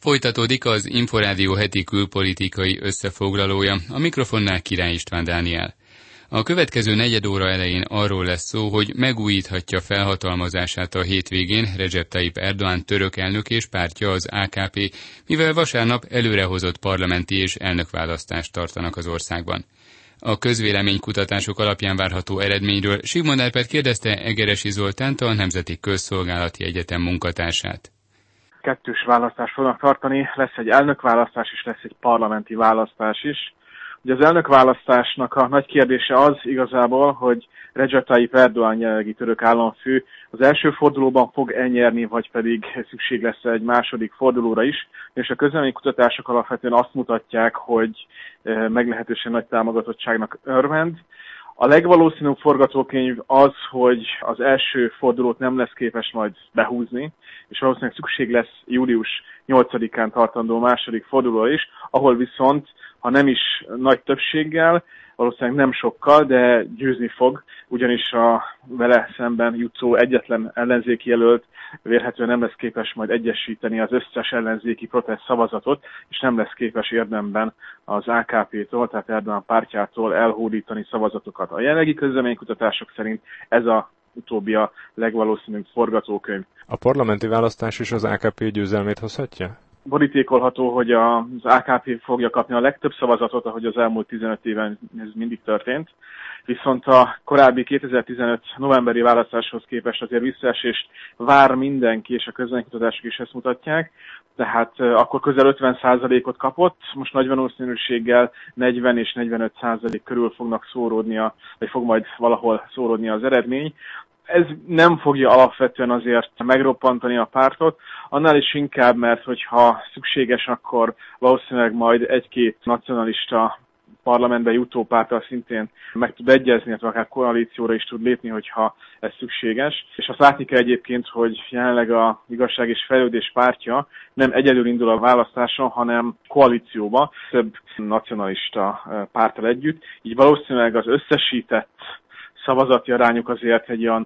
Folytatódik az Inforádió heti külpolitikai összefoglalója, a mikrofonnál Király István Dániel. A következő negyed óra elején arról lesz szó, hogy megújíthatja felhatalmazását a hétvégén Recep Tayyip Erdoğan török elnök és pártja, az AKP, mivel vasárnap előrehozott parlamenti és elnökválasztást tartanak az országban. A közvéleménykutatások alapján várható eredményről Sigmond Árpád kérdezte Egeresi Zoltánt, a Nemzeti Közszolgálati Egyetem munkatársát. Kettős választást fognak tartani, lesz egy elnökválasztás és lesz egy parlamenti választás is. Ugye az elnökválasztásnak a nagy kérdése az igazából, hogy Recep Tayyip Erdoğan jelenlegi török államfő az első fordulóban fog elnyerni, vagy pedig szükség lesz egy második fordulóra is, és a közvéleménykutatások alapvetően azt mutatják, hogy meglehetősen nagy támogatottságnak örvend. A legvalószínűbb forgatókönyv az, hogy az első fordulót nem lesz képes majd behúzni, és valószínűleg szükség lesz július 8-án tartandó második fordulóra is, ahol viszont, ha nem is nagy többséggel, valószínűleg nem sokkal, de győzni fog, ugyanis a vele szemben jutó egyetlen ellenzéki jelölt vélhetően nem lesz képes majd egyesíteni az összes ellenzéki protest szavazatot, és nem lesz képes érdemben az AKP-tól, tehát Erdoğan pártjától elhódítani szavazatokat. A jelenlegi közvéleménykutatások szerint ez a utóbbi a legvalószínűbb forgatókönyv. A parlamenti választás is az AKP győzelmét hozhatja? Borítékolható, hogy az AKP fogja kapni a legtöbb szavazatot, ahogy az elmúlt 15 éven ez mindig történt. Viszont a korábbi 2015 novemberi választáshoz képest azért visszaesést vár mindenki, és a közvéleménykutatások is ezt mutatják. Tehát akkor közel 50%-ot kapott, most nagy valószínűséggel 40 és 45% körül fognak szóródnia, vagy fog majd valahol szóródni az eredmény. Ez nem fogja alapvetően azért megroppantani a pártot, annál is inkább, mert hogyha szükséges, akkor valószínűleg majd egy-két nacionalista parlamentbe jutó párttal szintén meg tud egyezni, illetve akár koalícióra is tud lépni, hogyha ez szükséges. És azt látni kell egyébként, hogy jelenleg a Igazság és Fejlődés pártja nem egyedül indul a választáson, hanem koalícióba, több nacionalista párttal együtt. Így valószínűleg az összesített szavazati arányuk azért egy olyan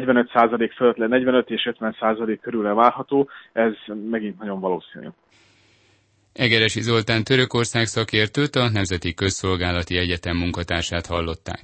45% fölött, 45 és 50% körül várható, ez megint nagyon valószínű. Egeresi Zoltán Törökország szakértőt, a Nemzeti Közszolgálati Egyetem munkatársát hallották.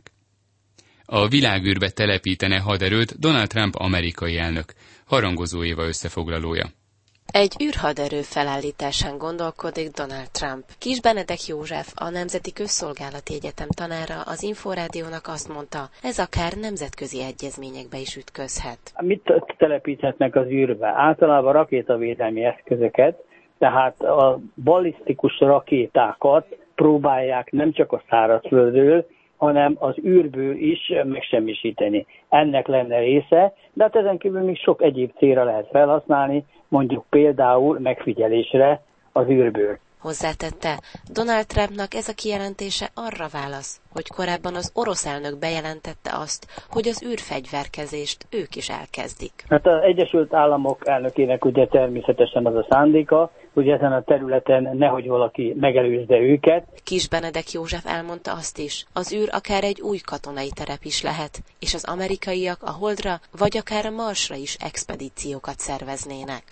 A világűrbe telepítene haderőt Donald Trump amerikai elnök. Harangozó Éva összefoglalója. Egy űrhaderő felállításán gondolkodik Donald Trump. Kis Benedek József, a Nemzeti Közszolgálati Egyetem tanára az Inforádiónak azt mondta, ez akár nemzetközi egyezményekbe is ütközhet. Mit telepíthetnek az űrbe? Általában rakétavédelmi eszközöket, tehát a ballisztikus rakétákat próbálják nem csak a szárazföldről, hanem az űrből is megsemmisíteni. Ennek lenne része, de hát ezen kívül még sok egyéb célra lehet felhasználni, mondjuk például megfigyelésre az űrből. Hozzátette, Donald Trumpnak ez a kijelentése arra válasz, hogy korábban az orosz elnök bejelentette azt, hogy az űrfegyverkezést ők is elkezdik. Hát az Egyesült Államok elnökének ugye természetesen az a szándéka, hogy ezen a területen nehogy valaki megelőzze őket. Kis Benedek József elmondta azt is, az űr akár egy új katonai terep is lehet, és az amerikaiak a Holdra vagy akár a Marsra is expedíciókat szerveznének.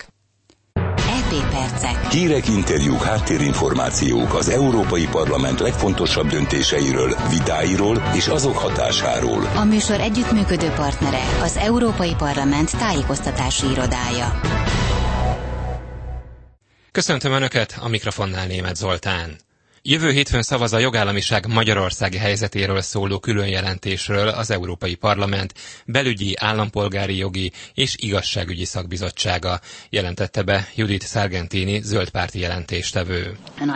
EP percek. Hírek, interjúk, háttérinformációk az Európai Parlament legfontosabb döntéseiről, vitáiról és azok hatásáról. A műsor együttműködő partnere az Európai Parlament tájékoztatási irodája. Köszöntöm Önöket, a mikrofonnál Németh Zoltán. Jövő hétfőn szavaz a jogállamiság magyarországi helyzetéről szóló különjelentésről az Európai Parlament belügyi, állampolgári jogi és igazságügyi szakbizottsága, jelentette be Judith Sargentini zöldpárti jelentéstevő.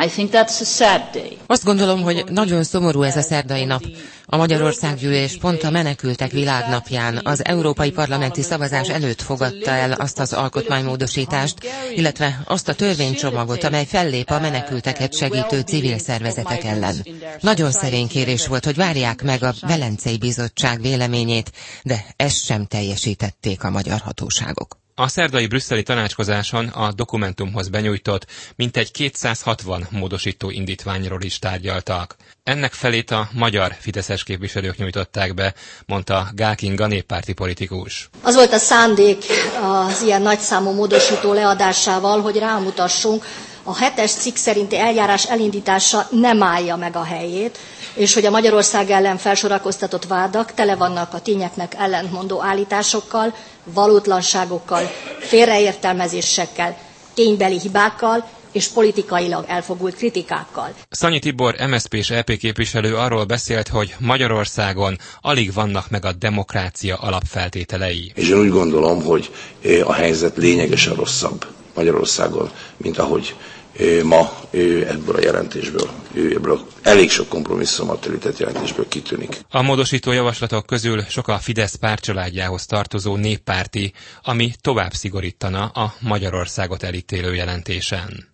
Azt gondolom, hogy nagyon szomorú ez a szerdai nap. A Magyarországgyűlés pont a Menekültek Világnapján az európai parlamenti szavazás előtt fogadta el azt az alkotmánymódosítást, illetve azt a törvénycsomagot, amely fellép a menekülteket segítő civil szervezetek ellen. Nagyon szerény kérés volt, hogy várják meg a Velencei Bizottság véleményét, de ezt sem teljesítették a magyar hatóságok. A szerdai brüsszeli tanácskozáson a dokumentumhoz benyújtott mintegy 260 módosító indítványról is tárgyaltak. Ennek felét a magyar fideszes képviselők nyújtották be, mondta Gál Kinga néppárti politikus. Az volt a szándék az ilyen nagyszámú módosító leadásával, hogy rámutassunk a 7-es cikk szerinti eljárás elindítása nem állja meg a helyét, és hogy a Magyarország ellen felsorakoztatott vádak tele vannak a tényeknek ellentmondó állításokkal, valótlanságokkal, félreértelmezésekkel, ténybeli hibákkal és politikailag elfogult kritikákkal. Szanyi Tibor, MSZP és EP képviselő arról beszélt, hogy Magyarországon alig vannak meg a demokrácia alapfeltételei. És én úgy gondolom, hogy a helyzet lényegesen rosszabb Magyarországon, mint ahogy ma ebből a jelentésből, ebből elég sok kompromisszummal telített jelentésből kitűnik. A módosító javaslatok közül sok a Fidesz pártcsaládjához tartozó néppárti, ami tovább szigorítana a Magyarországot elítélő jelentésen.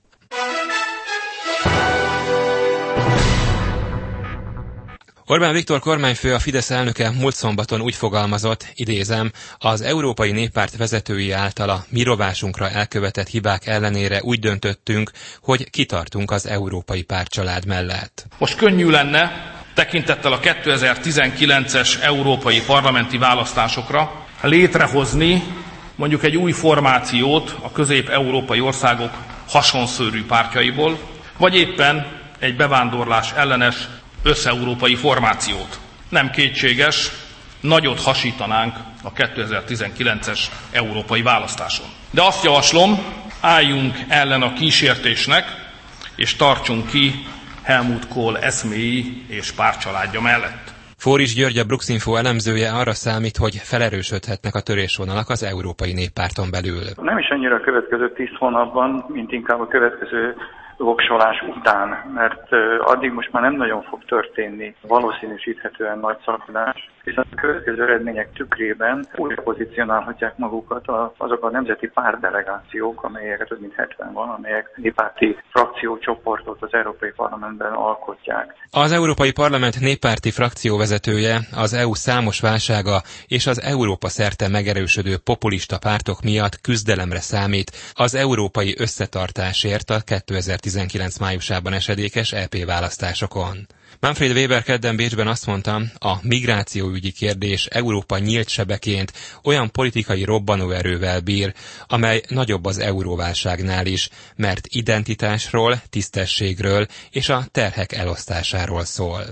Orbán Viktor kormányfő, a Fidesz elnöke múlt szombaton úgy fogalmazott, idézem, az Európai Néppárt vezetői által a mi rovásunkra elkövetett hibák ellenére úgy döntöttünk, hogy kitartunk az Európai Pártcsalád mellett. Most könnyű lenne, tekintettel a 2019-es európai parlamenti választásokra létrehozni mondjuk egy új formációt a közép-európai országok hasonszőrű pártjaiból, vagy éppen egy bevándorlás ellenes összeurópai formációt. Nem kétséges, nagyot hasítanánk a 2019-es európai választáson. De azt javaslom, álljunk ellen a kísértésnek, és tartsunk ki Helmut Kohl eszméi és pártcsaládja mellett. Fóris György, a Bruxinfo elemzője arra számít, hogy felerősödhetnek a törésvonalak az Európai Néppárton belül. Nem is annyira a következő 10 hónapban, mint inkább a következő voksolás után, mert addig most már nem nagyon fog történni valószínűsíthetően nagy szakadás, viszont a következő eredmények tükrében újra pozícionálhatják magukat azok a nemzeti pártdelegációk, amelyek több mint 70 van, amelyek néppárti frakciócsoportot az Európai Parlamentben alkotják. Az Európai Parlament néppárti frakcióvezetője az EU számos válsága és az Európa szerte megerősödő populista pártok miatt küzdelemre számít az európai összetartásért a 2019 májusában esedékes EP választásokon. Manfred Weber kedden Bécsben azt mondta, a migrációügyi kérdés Európa nyílt sebeként olyan politikai robbanóerővel bír, amely nagyobb az euróválságnál is, mert identitásról, tisztességről és a terhek elosztásáról szól.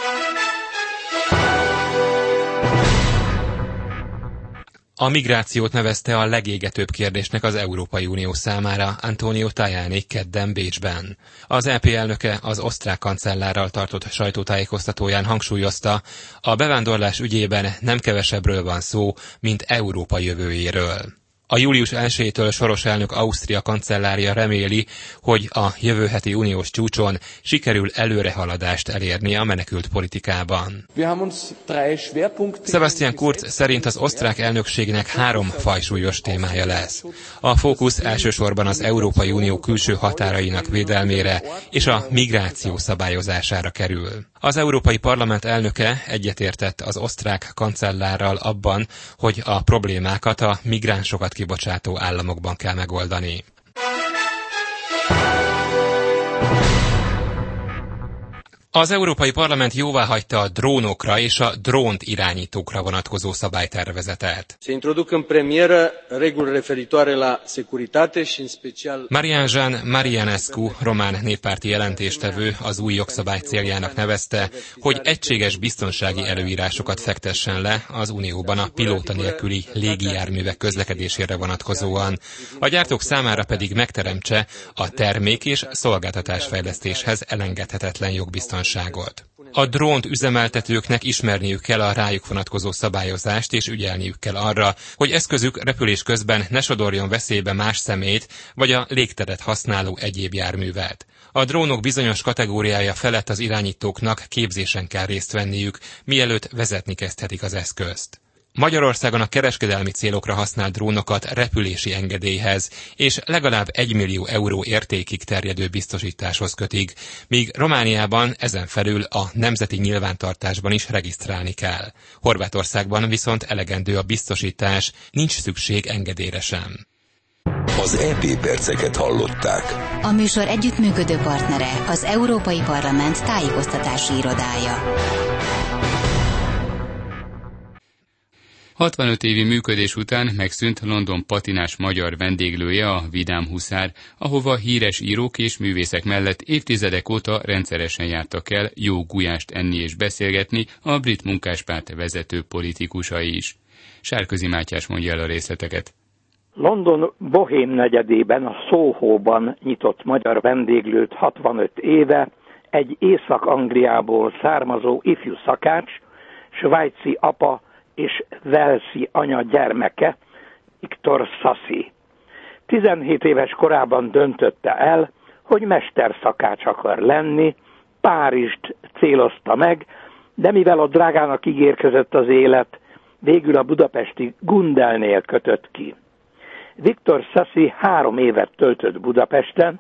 A migrációt nevezte a legégetőbb kérdésnek az Európai Unió számára Antonio Tajani kedden Bécsben. Az EP elnöke az osztrák kancellárral tartott sajtótájékoztatóján hangsúlyozta, a bevándorlás ügyében nem kevesebbről van szó, mint Európa jövőjéről. A július 1-től soros elnök Ausztria kancellárja reméli, hogy a jövő heti uniós csúcson sikerül előrehaladást elérni a menekült politikában. Sebastian Kurz szerint az osztrák elnökségnek 3 fajsúlyos témája lesz. A fókusz elsősorban az Európai Unió külső határainak védelmére és a migráció szabályozására kerül. Az Európai Parlament elnöke egyetértett az osztrák kancellárral abban, hogy a problémákat a migránsokat kibocsátó államokban kell megoldani. Az Európai Parlament jóváhagyta a drónokra és a drónt irányítókra vonatkozó szabálytervezetet. Marian-Jean Marianescu, román néppárti jelentéstevő az új jogszabály céljának nevezte, hogy egységes biztonsági előírásokat fektessen le az Unióban a pilóta nélküli légijárművek közlekedésére vonatkozóan, a gyártók számára pedig megteremtse a termék- és szolgáltatásfejlesztéshez elengedhetetlen jogbiztonságot. A drónt üzemeltetőknek ismerniük kell a rájuk vonatkozó szabályozást, és ügyelniük kell arra, hogy eszközük repülés közben ne sodorjon veszélybe más személyt, vagy a légteret használó egyéb járművet. A drónok bizonyos kategóriája felett az irányítóknak képzésen kell részt venniük, mielőtt vezetni kezdhetik az eszközt. Magyarországon a kereskedelmi célokra használt drónokat repülési engedélyhez és legalább 1 millió euró értékig terjedő biztosításhoz kötik, míg Romániában ezen felül a nemzeti nyilvántartásban is regisztrálni kell. Horvátországban viszont elegendő a biztosítás, nincs szükség engedélyre sem. Az EP perceket hallották. A műsor együttműködő partnere az Európai Parlament tájékoztatási irodája. 65 évi működés után megszűnt London patinás magyar vendéglője, a Vidám Huszár, ahova híres írók és művészek mellett évtizedek óta rendszeresen jártak el jó gulyást enni és beszélgetni a brit munkáspárt vezető politikusai is. Sárközi Mátyás mondja el a részleteket. London Bohém negyedében, a Soho-ban nyitott magyar vendéglőt 65 éve egy Észak-Angliából származó ifjú szakács, svájci apa és walesi anya gyermeke, Victor Sassy. 17 éves korában döntötte el, hogy mesterszakács akar lenni, Párizst célozta meg, de mivel a drágának ígérkezett az élet, végül a budapesti Gundelnél kötött ki. Victor Sassy 3 évet töltött Budapesten,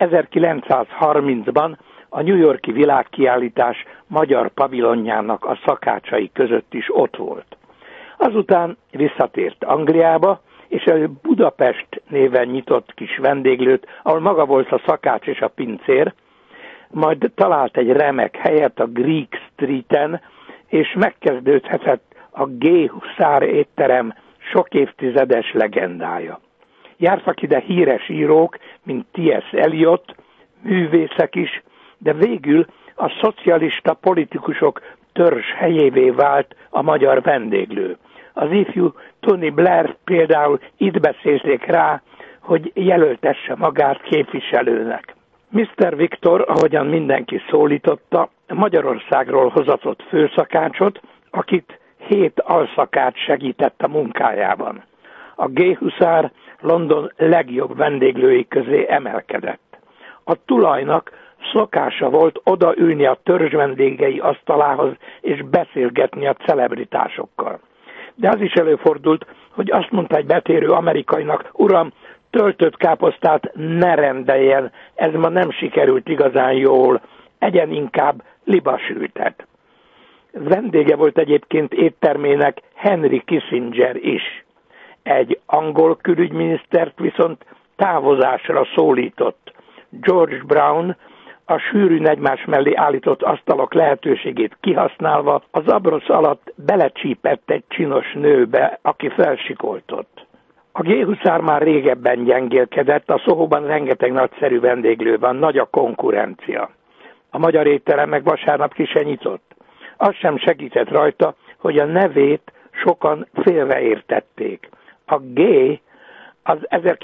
1930-ban a New York-i világkiállítás magyar pavilonjának a szakácsai között is ott volt. Azután visszatért Angliába, és előbb Budapest néven nyitott kis vendéglőt, ahol maga volt a szakács és a pincér, majd talált egy remek helyet a Greek Streeten, és megkezdődhetett a G. Huszár étterem sok évtizedes legendája. Jártak ide híres írók, mint T.S. Eliot, művészek is, de végül a szocialista politikusok törzs helyévé vált a magyar vendéglő. Az ifjú Tony Blair például itt beszélték rá, hogy jelöltesse magát képviselőnek. Mr. Victor, ahogyan mindenki szólította, Magyarországról hozatott főszakácsot, akit 7 alszakács segített a munkájában. A G. Huszár London legjobb vendéglői közé emelkedett. A tulajnak szokása volt odaülni a törzs vendégei asztalához és beszélgetni a celebritásokkal. De az is előfordult, hogy azt mondta egy betérő amerikainak: uram, töltött káposztát ne rendeljen, ez ma nem sikerült igazán jól, egyen inkább libasültet. Vendége volt egyébként éttermének Henry Kissinger is. Egy angol külügyminisztert viszont távozásra szólított. George Brown a sűrűn egymás mellé állított asztalok lehetőségét kihasználva az abrosz alatt belecsípett egy csinos nőbe, aki felsikoltott. A G. Huszár már régebben gyengélkedett, a Sohoban rengeteg nagyszerű vendéglő van, nagy a konkurencia. A magyar étterem meg vasárnap ki se nyitott. Az sem segített rajta, hogy a nevét sokan félreértették. A G. az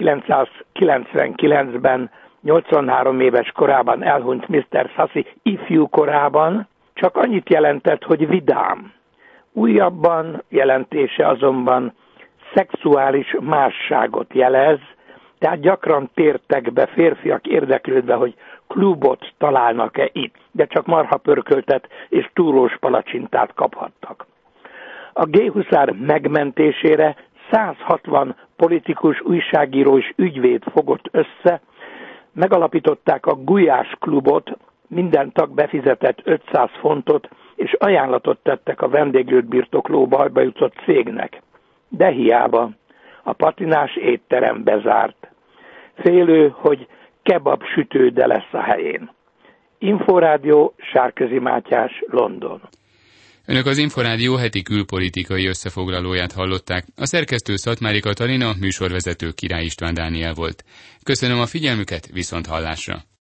1999-ben 83 éves korában elhunyt Mr. Sassy ifjú korában csak annyit jelentett, hogy vidám. Újabban jelentése azonban szexuális másságot jelez, tehát gyakran tértek be férfiak érdeklődve, hogy klubot találnak-e itt, de csak marhapörköltet és túrós palacsintát kaphattak. A G. Huszár megmentésére 160 politikus, újságíró és ügyvéd fogott össze, megalapították a Gulyás klubot, minden tag befizetett 500 fontot, és ajánlatot tettek a vendéglőt birtokló bajba jutott cégnek. De hiába, a patinás étterem bezárt. Félő, hogy kebab sütőde lesz a helyén. Inforádió, Sárközi Mátyás, London. Önök az Inforádió heti külpolitikai összefoglalóját hallották. A szerkesztő Szatmári Katalin, a műsorvezető Király István Dániel volt. Köszönöm a figyelmüket, viszont hallásra!